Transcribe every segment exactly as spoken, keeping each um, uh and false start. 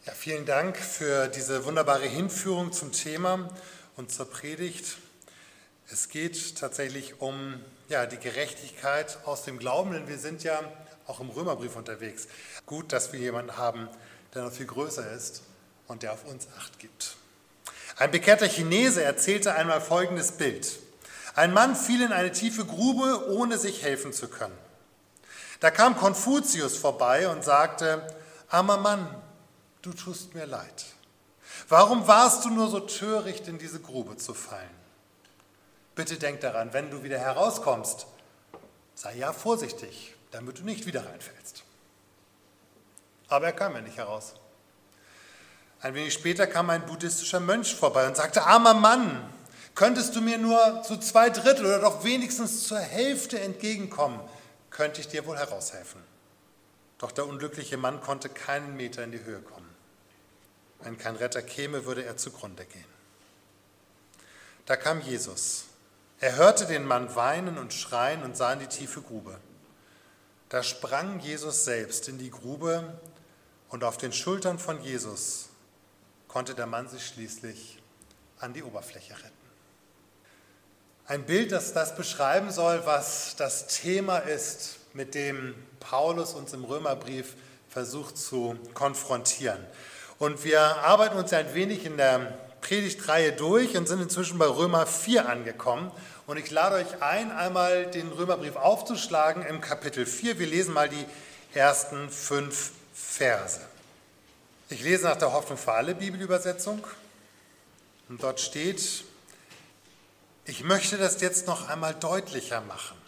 Ja, vielen Dank für diese wunderbare Hinführung zum Thema und zur Predigt. Es geht tatsächlich um ja, die Gerechtigkeit aus dem Glauben, denn wir sind ja auch im Römerbrief unterwegs. Gut, dass wir jemanden haben, der noch viel größer ist und der auf uns Acht gibt. Ein bekehrter Chinese erzählte einmal folgendes Bild. Ein Mann fiel in eine tiefe Grube, ohne sich helfen zu können. Da kam Konfuzius vorbei und sagte: Armer Mann, du tust mir leid. Warum warst du nur so töricht, in diese Grube zu fallen? Bitte denk daran, wenn du wieder herauskommst, sei ja vorsichtig, damit du nicht wieder reinfällst. Aber er kam ja nicht heraus. Ein wenig später kam ein buddhistischer Mönch vorbei und sagte: Armer Mann, könntest du mir nur zu zwei Drittel oder doch wenigstens zur Hälfte entgegenkommen, könnte ich dir wohl heraushelfen. Doch der unglückliche Mann konnte keinen Meter in die Höhe kommen. Wenn kein Retter käme, würde er zugrunde gehen. Da kam Jesus. Er hörte den Mann weinen und schreien und sah in die tiefe Grube. Da sprang Jesus selbst in die Grube und auf den Schultern von Jesus konnte der Mann sich schließlich an die Oberfläche retten. Ein Bild, das das beschreiben soll, was das Thema ist, mit dem Paulus uns im Römerbrief versucht zu konfrontieren. Und wir arbeiten uns ein wenig in der Predigtreihe durch und sind inzwischen bei Römer vier angekommen. Und ich lade euch ein, einmal den Römerbrief aufzuschlagen im Kapitel vier. Wir lesen mal die ersten fünf Verse. Ich lese nach der Hoffnung für alle Bibelübersetzung. Und dort steht: Ich möchte das jetzt noch einmal deutlicher machen.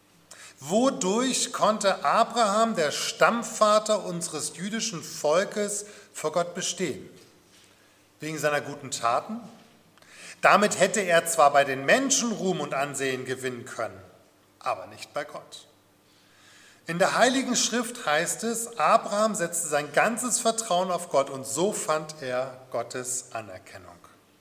Wodurch konnte Abraham, der Stammvater unseres jüdischen Volkes, vor Gott bestehen? Wegen seiner guten Taten? Damit hätte er zwar bei den Menschen Ruhm und Ansehen gewinnen können, aber nicht bei Gott. In der Heiligen Schrift heißt es, Abraham setzte sein ganzes Vertrauen auf Gott und so fand er Gottes Anerkennung.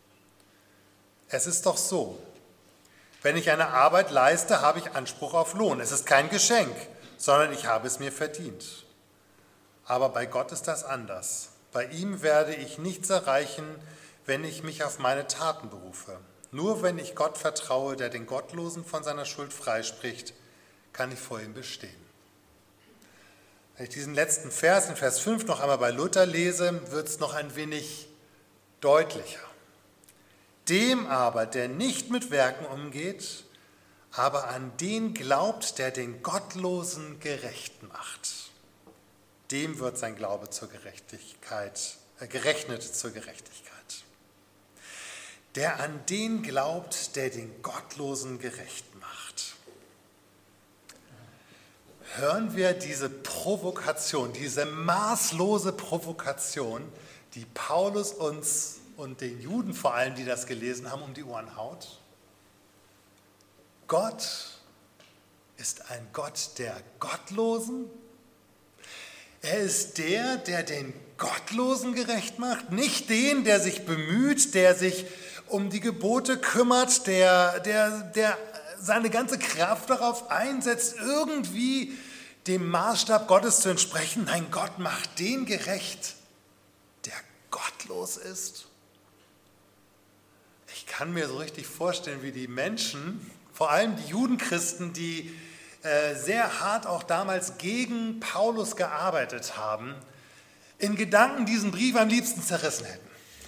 Es ist doch so: Wenn ich eine Arbeit leiste, habe ich Anspruch auf Lohn. Es ist kein Geschenk, sondern ich habe es mir verdient. Aber bei Gott ist das anders. Bei ihm werde ich nichts erreichen, wenn ich mich auf meine Taten berufe. Nur wenn ich Gott vertraue, der den Gottlosen von seiner Schuld freispricht, kann ich vor ihm bestehen. Wenn ich diesen letzten Vers, in Vers fünf, noch einmal bei Luther lese, wird es noch ein wenig deutlicher. Dem aber, der nicht mit Werken umgeht, aber an den glaubt, der den Gottlosen gerecht macht, dem wird sein Glaube zur Gerechtigkeit, äh, gerechnet zur Gerechtigkeit. Der an den glaubt, der den Gottlosen gerecht macht. Hören wir diese Provokation, diese maßlose Provokation, die Paulus uns und den Juden vor allem, die das gelesen haben, um die Ohren haut? Gott ist ein Gott der Gottlosen? Er ist der, der den Gottlosen gerecht macht, nicht den, der sich bemüht, der sich um die Gebote kümmert, der, der, der seine ganze Kraft darauf einsetzt, irgendwie dem Maßstab Gottes zu entsprechen. Nein, Gott macht den gerecht, der gottlos ist. Ich kann mir so richtig vorstellen, wie die Menschen, vor allem die Judenchristen, die äh, sehr hart auch damals gegen Paulus gearbeitet haben, in Gedanken diesen Brief am liebsten zerrissen hätten.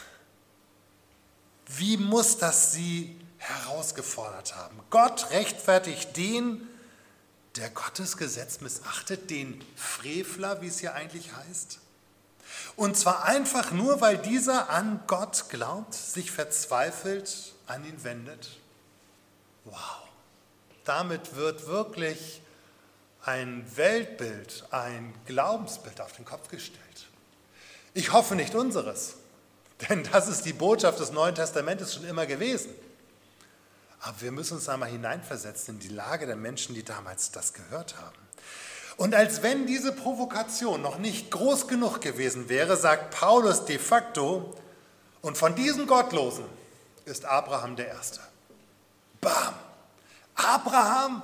Wie muss das sie herausgefordert haben? Gott rechtfertigt den, der Gottes Gesetz missachtet, den Frevler, wie es hier eigentlich heißt. Und zwar einfach nur, weil dieser an Gott glaubt, sich verzweifelt an ihn wendet. Wow, damit wird wirklich ein Weltbild, ein Glaubensbild auf den Kopf gestellt. Ich hoffe nicht unseres, denn das ist die Botschaft des Neuen Testamentes schon immer gewesen. Aber wir müssen uns einmal hineinversetzen in die Lage der Menschen, die damals das gehört haben. Und als wenn diese Provokation noch nicht groß genug gewesen wäre, sagt Paulus de facto, und von diesen Gottlosen ist Abraham der Erste. Bam! Abraham!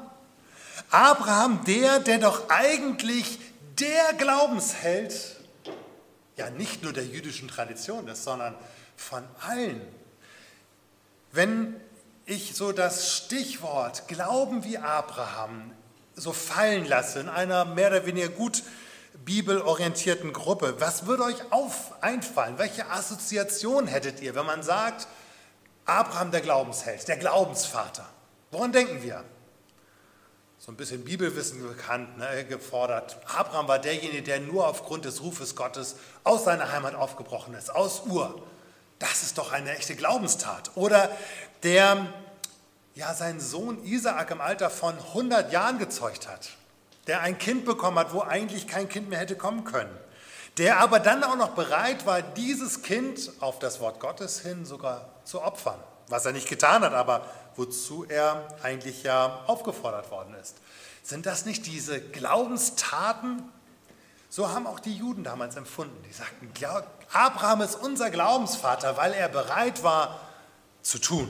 Abraham, der, der doch eigentlich der Glaubensheld ja nicht nur der jüdischen Tradition ist, sondern von allen. Wenn ich so das Stichwort Glauben wie Abraham so fallen lasse in einer mehr oder weniger gut bibelorientierten Gruppe, was würde euch auf einfallen? Welche Assoziation hättet ihr, wenn man sagt, Abraham der Glaubensheld, der Glaubensvater? Woran denken wir? So ein bisschen Bibelwissen bekannt, ne, gefordert. Abraham war derjenige, der nur aufgrund des Rufes Gottes aus seiner Heimat aufgebrochen ist, aus Ur. Das ist doch eine echte Glaubenstat. Oder der ja seinen Sohn Isaak im Alter von hundert Jahren gezeugt hat, der ein Kind bekommen hat, wo eigentlich kein Kind mehr hätte kommen können, der aber dann auch noch bereit war, dieses Kind auf das Wort Gottes hin sogar zu opfern, was er nicht getan hat, aber wozu er eigentlich ja aufgefordert worden ist. Sind das nicht diese Glaubenstaten? So haben auch die Juden damals empfunden. Die sagten, Abraham ist unser Glaubensvater, weil er bereit war zu tun.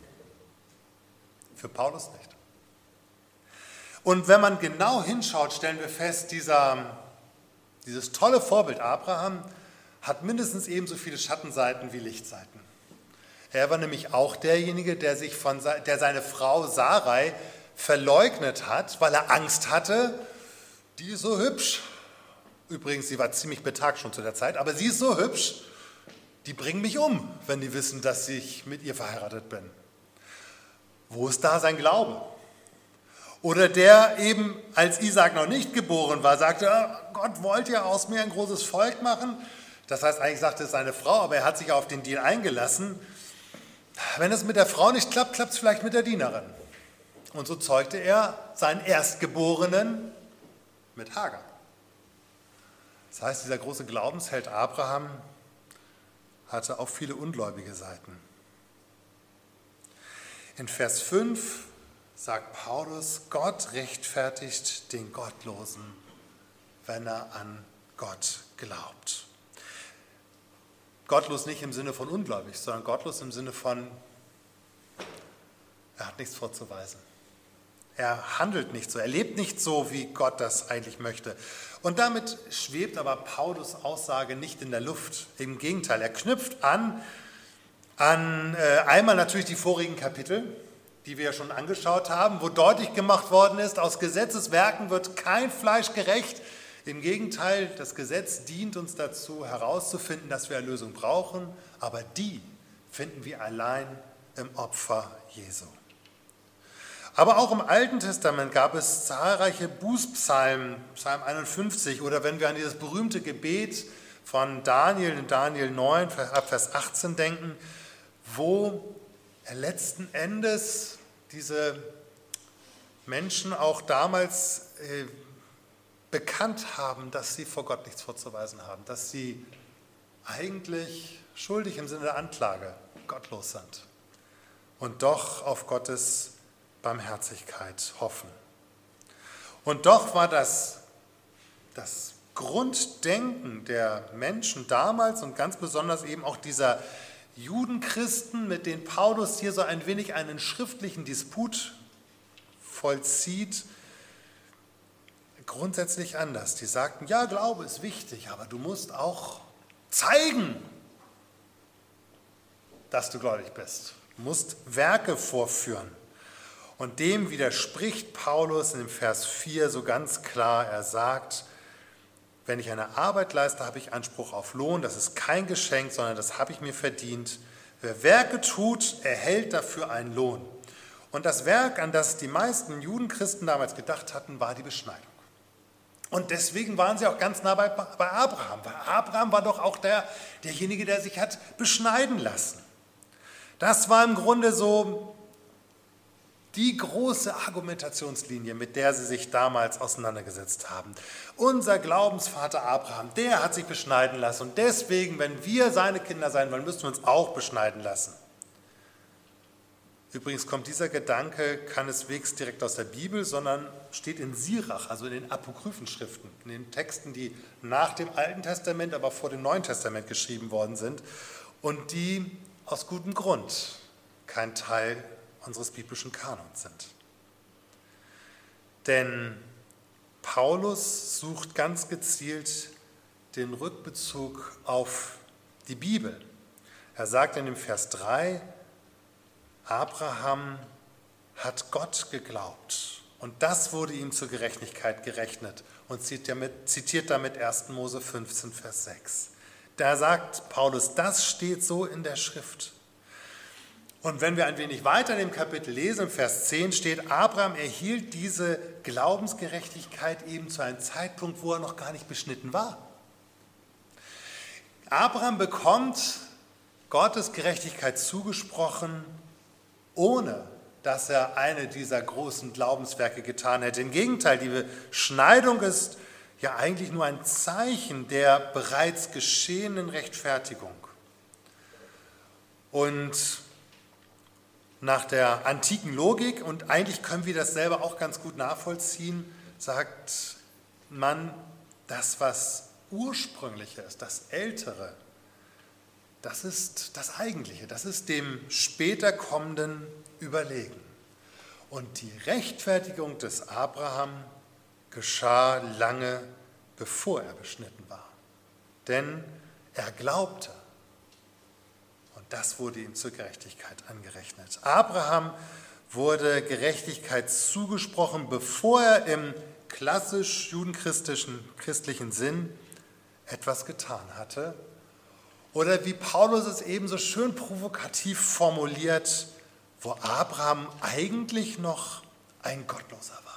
Für Paulus nicht. Und wenn man genau hinschaut, stellen wir fest, dieser, dieses tolle Vorbild Abraham hat mindestens ebenso viele Schattenseiten wie Lichtseiten. Er war nämlich auch derjenige, der, sich von, der seine Frau Sarai verleugnet hat, weil er Angst hatte, die ist so hübsch. Übrigens, sie war ziemlich betagt schon zu der Zeit, aber sie ist so hübsch, die bringen mich um, wenn die wissen, dass ich mit ihr verheiratet bin. Wo ist da sein Glaube? Oder der eben, als Isaak noch nicht geboren war, sagte, Gott wollte ja aus mir ein großes Volk machen. Das heißt, eigentlich sagte es seine Frau, aber er hat sich auf den Deal eingelassen. Wenn es mit der Frau nicht klappt, klappt es vielleicht mit der Dienerin. Und so zeugte er seinen Erstgeborenen mit Hagar. Das heißt, dieser große Glaubensheld Abraham hatte auch viele ungläubige Seiten. In Vers fünf sagt Paulus, Gott rechtfertigt den Gottlosen, wenn er an Gott glaubt. Gottlos nicht im Sinne von ungläubig, sondern gottlos im Sinne von, er hat nichts vorzuweisen. Er handelt nicht so, er lebt nicht so, wie Gott das eigentlich möchte. Und damit schwebt aber Paulus' Aussage nicht in der Luft. Im Gegenteil, er knüpft an, an äh, einmal natürlich die vorigen Kapitel, die wir ja schon angeschaut haben, wo deutlich gemacht worden ist, aus Gesetzeswerken wird kein Fleisch gerecht. Im Gegenteil, das Gesetz dient uns dazu, herauszufinden, dass wir Erlösung brauchen, aber die finden wir allein im Opfer Jesu. Aber auch im Alten Testament gab es zahlreiche Bußpsalmen, Psalm einundfünfzig, oder wenn wir an dieses berühmte Gebet von Daniel in Daniel neun, ab Vers achtzehn denken, wo er letzten Endes diese Menschen auch damals äh, bekannt haben, dass sie vor Gott nichts vorzuweisen haben, dass sie eigentlich schuldig im Sinne der Anklage gottlos sind und doch auf Gottes Barmherzigkeit hoffen. Und doch war das, das Grunddenken der Menschen damals und ganz besonders eben auch dieser Judenchristen, mit denen Paulus hier so ein wenig einen schriftlichen Disput vollzieht, grundsätzlich anders. Die sagten, ja, Glaube ist wichtig, aber du musst auch zeigen, dass du gläubig bist. Du musst Werke vorführen. Und dem widerspricht Paulus in dem Vers vier so ganz klar. Er sagt, wenn ich eine Arbeit leiste, habe ich Anspruch auf Lohn. Das ist kein Geschenk, sondern das habe ich mir verdient. Wer Werke tut, erhält dafür einen Lohn. Und das Werk, an das die meisten Judenchristen damals gedacht hatten, war die Beschneidung. Und deswegen waren sie auch ganz nah bei, bei Abraham. Weil Abraham war doch auch der, derjenige, der sich hat beschneiden lassen. Das war im Grunde so die große Argumentationslinie, mit der sie sich damals auseinandergesetzt haben. Unser Glaubensvater Abraham, der hat sich beschneiden lassen. Und deswegen, wenn wir seine Kinder sein wollen, müssen wir uns auch beschneiden lassen. Übrigens kommt dieser Gedanke keineswegs direkt aus der Bibel, sondern steht in Sirach, also in den Apokryphenschriften, in den Texten, die nach dem Alten Testament, aber vor dem Neuen Testament geschrieben worden sind und die aus gutem Grund kein Teil unseres biblischen Kanons sind. Denn Paulus sucht ganz gezielt den Rückbezug auf die Bibel. Er sagt in dem Vers drei, Abraham hat Gott geglaubt und das wurde ihm zur Gerechtigkeit gerechnet und zitiert damit erster Mose fünfzehn, Vers sechs. Da sagt Paulus, das steht so in der Schrift. Und wenn wir ein wenig weiter in dem Kapitel lesen, im Vers zehn steht, Abraham erhielt diese Glaubensgerechtigkeit eben zu einem Zeitpunkt, wo er noch gar nicht beschnitten war. Abraham bekommt Gottes Gerechtigkeit zugesprochen, ohne dass er eine dieser großen Glaubenswerke getan hätte. Im Gegenteil, die Beschneidung ist ja eigentlich nur ein Zeichen der bereits geschehenen Rechtfertigung. Und nach der antiken Logik, und eigentlich können wir das selber auch ganz gut nachvollziehen, sagt man, das, was ursprünglich ist, das Ältere, das ist das Eigentliche, das ist dem später kommenden überlegen. Und die Rechtfertigung des Abraham geschah lange bevor er beschnitten war. Denn er glaubte. Und das wurde ihm zur Gerechtigkeit angerechnet. Abraham wurde Gerechtigkeit zugesprochen, bevor er im klassisch judenchristlichen christlichen Sinn etwas getan hatte. Oder wie Paulus es eben so schön provokativ formuliert, wo Abraham eigentlich noch ein Gottloser war.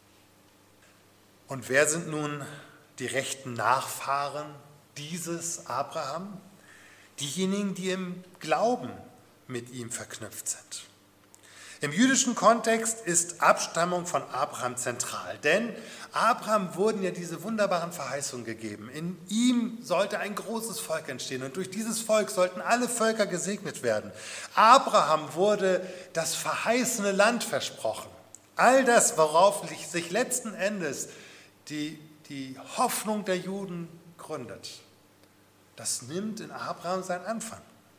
Und wer sind nun die rechten Nachfahren dieses Abraham? Diejenigen, die im Glauben mit ihm verknüpft sind. Im jüdischen Kontext ist Abstammung von Abraham zentral, denn Abraham wurden ja diese wunderbaren Verheißungen gegeben. In ihm sollte ein großes Volk entstehen und durch dieses Volk sollten alle Völker gesegnet werden. Abraham wurde das verheißene Land versprochen. All das, worauf sich letzten Endes die, die Hoffnung der Juden gründet, das nimmt in Abraham seinen Anfang.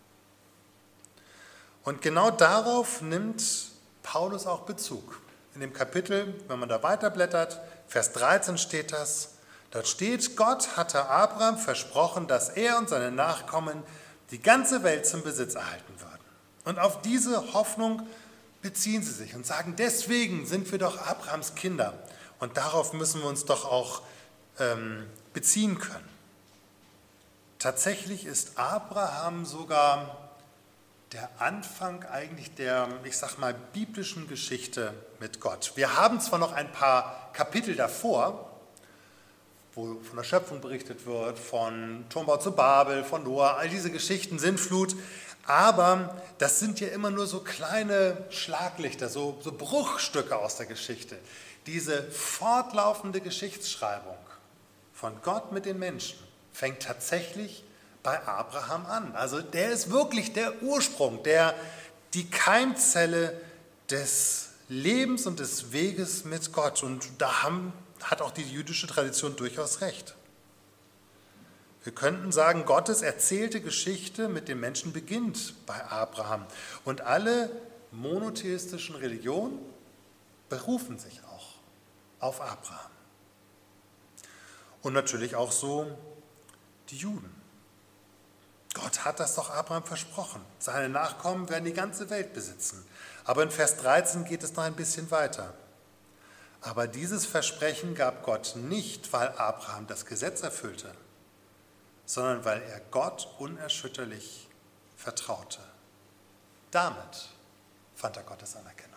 Und genau darauf nimmt Paulus auch Bezug. In dem Kapitel, wenn man da weiterblättert, Vers dreizehn steht das, dort steht, Gott hatte Abraham versprochen, dass er und seine Nachkommen die ganze Welt zum Besitz erhalten würden. Und auf diese Hoffnung beziehen sie sich und sagen, deswegen sind wir doch Abrahams Kinder. Und darauf müssen wir uns doch auch ähm, beziehen können. Tatsächlich ist Abraham sogar der Anfang eigentlich der, ich sag mal, biblischen Geschichte mit Gott. Wir haben zwar noch ein paar Kapitel davor, wo von der Schöpfung berichtet wird, von Turmbau zu Babel, von Noah, all diese Geschichten, Sintflut, aber das sind ja immer nur so kleine Schlaglichter, so, so Bruchstücke aus der Geschichte. Diese fortlaufende Geschichtsschreibung von Gott mit den Menschen fängt tatsächlich bei Abraham an. Also der ist wirklich der Ursprung, der, die Keimzelle des Lebens und des Weges mit Gott. Und da haben, hat auch die jüdische Tradition durchaus recht. Wir könnten sagen, Gottes erzählte Geschichte mit dem Menschen beginnt bei Abraham. Und alle monotheistischen Religionen berufen sich auch auf Abraham. Und natürlich auch so die Juden. Gott hat das doch Abraham versprochen. Seine Nachkommen werden die ganze Welt besitzen. Aber in Vers dreizehn geht es noch ein bisschen weiter. Aber dieses Versprechen gab Gott nicht, weil Abraham das Gesetz erfüllte, sondern weil er Gott unerschütterlich vertraute. Damit fand er Gottes Anerkennung.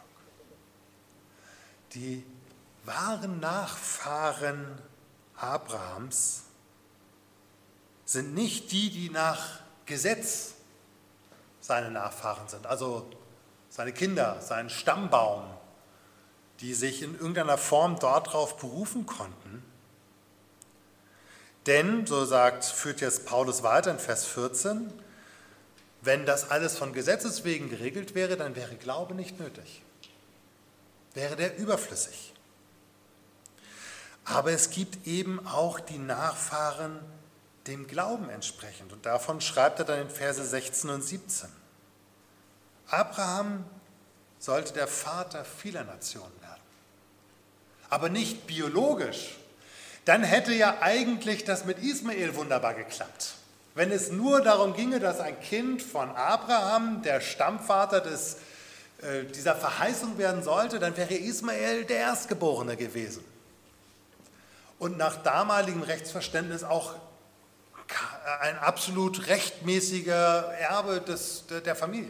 Die wahren Nachfahren Abrahams sind nicht die, die nach Gesetz seine Nachfahren sind, also seine Kinder, sein Stammbaum, die sich in irgendeiner Form darauf berufen konnten. Denn, so sagt, führt jetzt Paulus weiter in Vers vierzehn, wenn das alles von Gesetzes wegen geregelt wäre, dann wäre Glaube nicht nötig, wäre der überflüssig. Aber es gibt eben auch die Nachfahren dem Glauben entsprechend. Und davon schreibt er dann in Verse sechzehn und siebzehn. Abraham sollte der Vater vieler Nationen werden. Aber nicht biologisch, dann hätte ja eigentlich das mit Ismael wunderbar geklappt. Wenn es nur darum ginge, dass ein Kind von Abraham, der Stammvater des, äh, dieser Verheißung werden sollte, dann wäre Ismael der Erstgeborene gewesen. Und nach damaligem Rechtsverständnis auch ein absolut rechtmäßiger Erbe des, der Familie.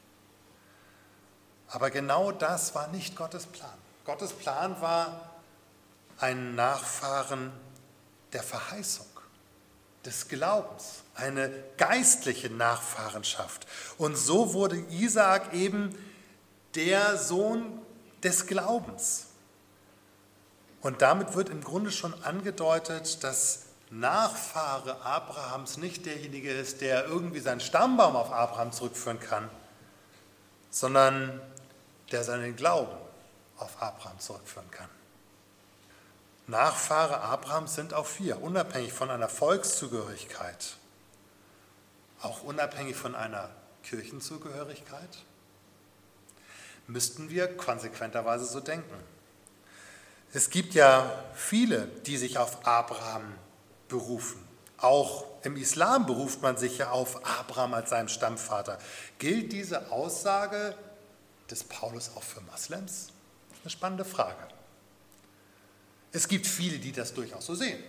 Aber genau das war nicht Gottes Plan. Gottes Plan war ein Nachfahren der Verheißung, des Glaubens, eine geistliche Nachfahrenschaft. Und so wurde Isaak eben der Sohn des Glaubens. Und damit wird im Grunde schon angedeutet, dass Nachfahre Abrahams nicht derjenige ist, der irgendwie seinen Stammbaum auf Abraham zurückführen kann, sondern der seinen Glauben auf Abraham zurückführen kann. Nachfahre Abrahams sind auch wir, unabhängig von einer Volkszugehörigkeit, auch unabhängig von einer Kirchenzugehörigkeit, müssten wir konsequenterweise so denken. Es gibt ja viele, die sich auf Abraham berufen. Auch im Islam beruft man sich ja auf Abraham als seinen Stammvater. Gilt diese Aussage des Paulus auch für Moslems? Eine spannende Frage. Es gibt viele, die das durchaus so sehen.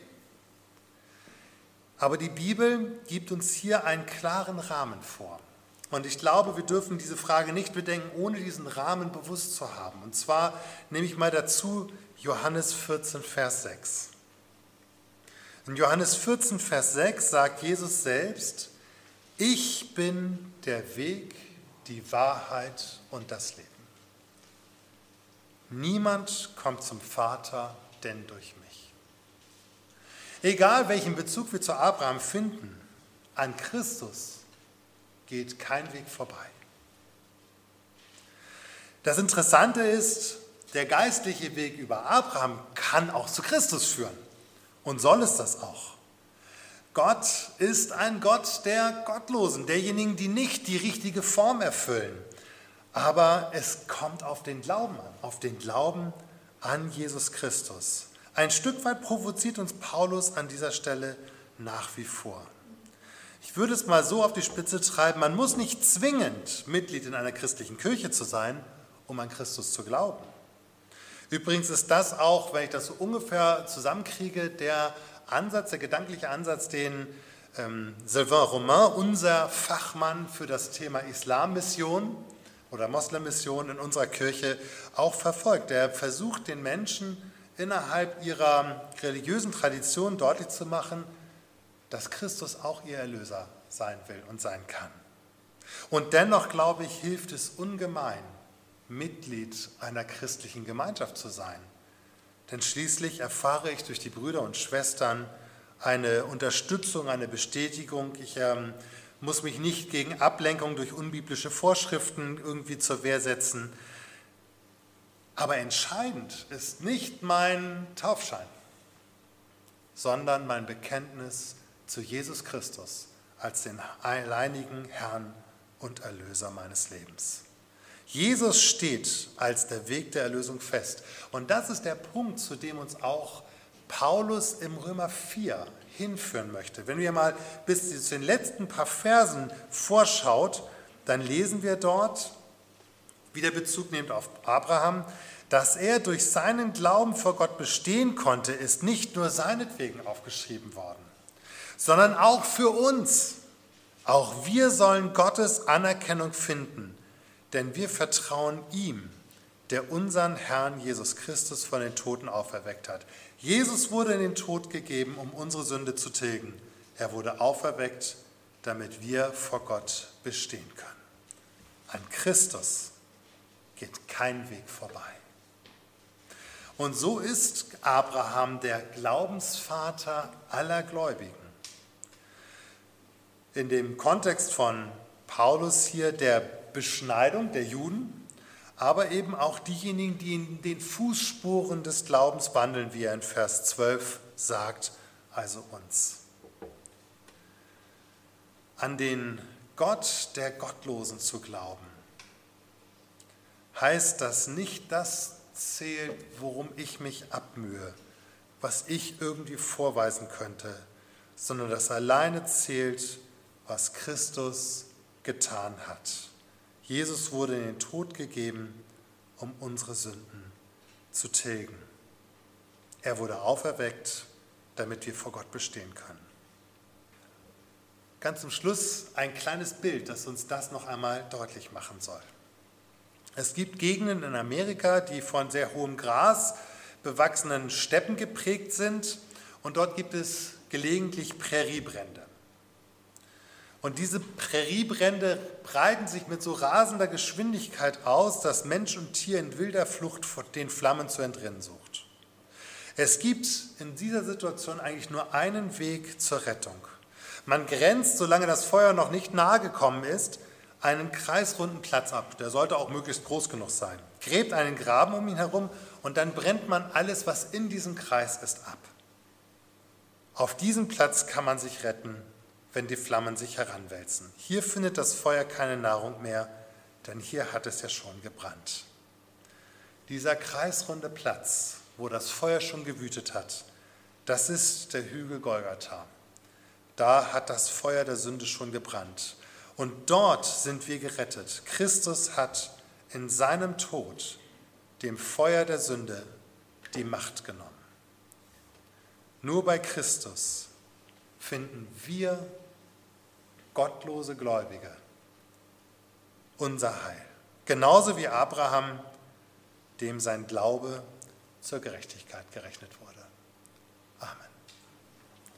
Aber die Bibel gibt uns hier einen klaren Rahmen vor. Und ich glaube, wir dürfen diese Frage nicht bedenken, ohne diesen Rahmen bewusst zu haben. Und zwar nehme ich mal dazu Johannes vierzehn, Vers sechs. In Johannes vierzehn, Vers sechs sagt Jesus selbst: Ich bin der Weg, die Wahrheit und das Leben. Niemand kommt zum Vater, denn durch mich. Egal welchen Bezug wir zu Abraham finden, an Christus geht kein Weg vorbei. Das Interessante ist, der geistliche Weg über Abraham kann auch zu Christus führen. Und soll es das auch. Gott ist ein Gott der Gottlosen, derjenigen, die nicht die richtige Form erfüllen. Aber es kommt auf den Glauben an, auf den Glauben an Jesus Christus. Ein Stück weit provoziert uns Paulus an dieser Stelle nach wie vor. Ich würde es mal so auf die Spitze treiben, man muss nicht zwingend Mitglied in einer christlichen Kirche zu sein, um an Christus zu glauben. Übrigens ist das auch, wenn ich das so ungefähr zusammenkriege, der Ansatz, der gedankliche Ansatz, den ähm, Sylvain Romain, unser Fachmann für das Thema Islammission oder Moslemmission in unserer Kirche, auch verfolgt. Er versucht den Menschen innerhalb ihrer religiösen Tradition deutlich zu machen, dass Christus auch ihr Erlöser sein will und sein kann. Und dennoch, glaube ich, hilft es ungemein, Mitglied einer christlichen Gemeinschaft zu sein. Denn schließlich erfahre ich durch die Brüder und Schwestern eine Unterstützung, eine Bestätigung. Ich ähm, muss mich nicht gegen Ablenkung durch unbiblische Vorschriften irgendwie zur Wehr setzen. Aber entscheidend ist nicht mein Taufschein, sondern mein Bekenntnis zu Jesus Christus als den alleinigen Herrn und Erlöser meines Lebens. Jesus steht als der Weg der Erlösung fest. Und das ist der Punkt, zu dem uns auch Paulus im Römer vier hinführen möchte. Wenn wir mal bis zu den letzten paar Versen vorschaut, dann lesen wir dort, wie der Bezug nimmt auf Abraham, dass er durch seinen Glauben vor Gott bestehen konnte, ist nicht nur seinetwegen aufgeschrieben worden, sondern auch für uns. Auch wir sollen Gottes Anerkennung finden, denn wir vertrauen ihm, der unseren Herrn Jesus Christus von den Toten auferweckt hat. Jesus wurde in den Tod gegeben, um unsere Sünde zu tilgen. Er wurde auferweckt, damit wir vor Gott bestehen können. An Christus geht kein Weg vorbei. Und so ist Abraham der Glaubensvater aller Gläubigen. In dem Kontext von Paulus hier der Beschneidung der Juden, aber eben auch diejenigen, die in den Fußspuren des Glaubens wandeln, wie er in Vers zwölf sagt, also uns. An den Gott der Gottlosen zu glauben, heißt, dass nicht das zählt, worum ich mich abmühe, was ich irgendwie vorweisen könnte, sondern dass alleine zählt, was Christus getan hat. Jesus wurde in den Tod gegeben, um unsere Sünden zu tilgen. Er wurde auferweckt, damit wir vor Gott bestehen können. Ganz zum Schluss ein kleines Bild, das uns das noch einmal deutlich machen soll. Es gibt Gegenden in Amerika, die von sehr hohem Gras bewachsenen Steppen geprägt sind, und dort gibt es gelegentlich Präriebrände. Und diese Präriebrände breiten sich mit so rasender Geschwindigkeit aus, dass Mensch und Tier in wilder Flucht vor den Flammen zu entrinnen sucht. Es gibt in dieser Situation eigentlich nur einen Weg zur Rettung. Man grenzt, solange das Feuer noch nicht nahe gekommen ist, einen kreisrunden Platz ab. Der sollte auch möglichst groß genug sein. Gräbt einen Graben um ihn herum und dann brennt man alles, was in diesem Kreis ist, ab. Auf diesem Platz kann man sich retten, wenn die Flammen sich heranwälzen. Hier findet das Feuer keine Nahrung mehr, denn hier hat es ja schon gebrannt. Dieser kreisrunde Platz, wo das Feuer schon gewütet hat, das ist der Hügel Golgatha. Da hat das Feuer der Sünde schon gebrannt. Und dort sind wir gerettet. Christus hat in seinem Tod dem Feuer der Sünde die Macht genommen. Nur bei Christus finden wir gottlose Gläubige unser Heil. Genauso wie Abraham, dem sein Glaube zur Gerechtigkeit gerechnet wurde. Amen.